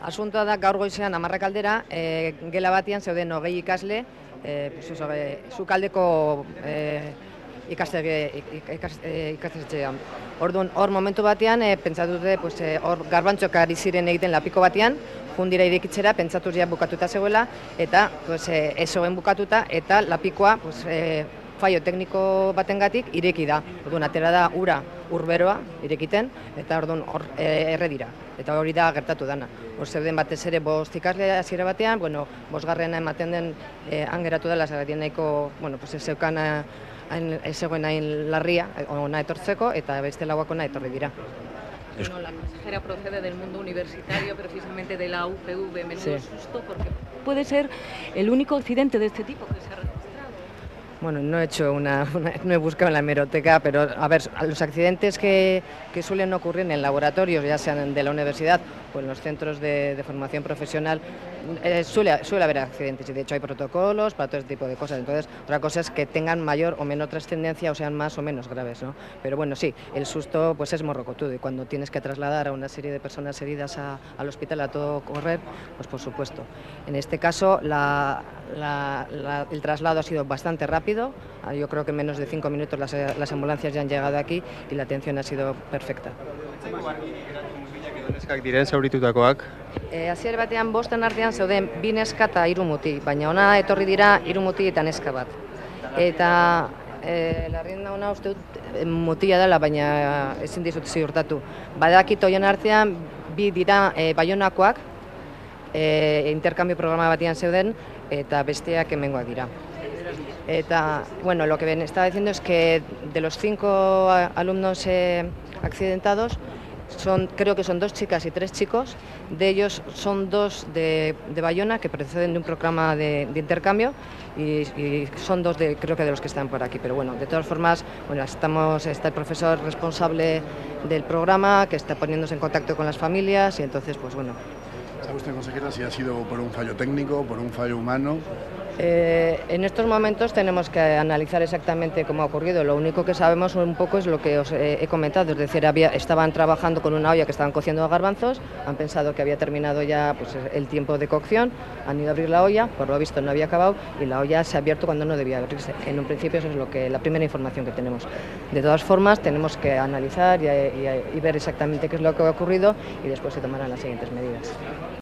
Asuntoa da gaur goizean 10 aldera, gela batean zeuden 20 ikasle, sukaldeko ikastetxean. Orduan, hor momentu batean, pentsatu dute, hor garbantxok ari ziren egiten lapiko batean, jundira irekitzera, pentsatu ja bukatuta zegoela, eta ez zegoen bukatuta, eta lapikoa fallo tekniko batengatik ireki da. Orduan, atera da ura urberoa irekiten, eta orduan hor erre dira. Eta hori da gertatu dana. Hor zeuden batez ere 5 ikasle hasiera batean, bosgarrena ematen den han geratu dela, zergatik nahiko, ez zegoen hain larria, ona etortzeko, eta beste lauak ona etorri dira. Bueno, la consejera procede del mundo universitario, precisamente de la UPV. Menudo susto, porque puede ser el único accidente de este tipo que se ha registrado. Bueno, no he buscado en la hemeroteca, pero a ver, los accidentes que suelen ocurrir en laboratorios, ya sean de la universidad o en los centros de formación profesional, suele haber accidentes y de hecho hay protocolos para todo este tipo de cosas. Entonces, otra cosa es que tengan mayor o menor trascendencia o sean más o menos graves, ¿no? Pero bueno, sí, el susto es morrocotudo y cuando tienes que trasladar a una serie de personas heridas al hospital a todo correr, pues por supuesto. En este caso, el traslado ha sido bastante rápido. Yo creo que en menos de 5 minutos las ambulancias ya han llegado aquí y la atención ha sido perfecta. Hasiera batean 5 artean zeuden 2 neska eta 3 muti, baina ona etorri dira 3 muti eta neska bat. Eta larrien dauna uste dut mutila dela, baina ezin dizut ziurtatu. Badakit horien artean 2 dira Baionakoak, interkambio programa batean zeuden, eta besteak hemengoak dira. Eta, bueno, lo que me estaba diciendo es que de los 5 alumnos accidentados, creo que son 2 chicas y 3 chicos. De ellos son 2 de Bayona, que proceden de un programa de intercambio, y son 2 creo que de los que están por aquí. Pero bueno, de todas formas, está el profesor responsable del programa, que está poniéndose en contacto con las familias, y entonces, pues bueno. ¿Sabe usted, consejera, si ha sido por un fallo técnico, por un fallo humano? En estos momentos tenemos que analizar exactamente cómo ha ocurrido. Lo único que sabemos un poco es lo que os he comentado, es decir, estaban trabajando con una olla que estaban cociendo garbanzos, han pensado que había terminado ya el tiempo de cocción, han ido a abrir la olla, por lo visto no había acabado y la olla se ha abierto cuando no debía abrirse. En un principio eso es la primera información que tenemos. De todas formas, tenemos que analizar y ver exactamente qué es lo que ha ocurrido y después se tomarán las siguientes medidas.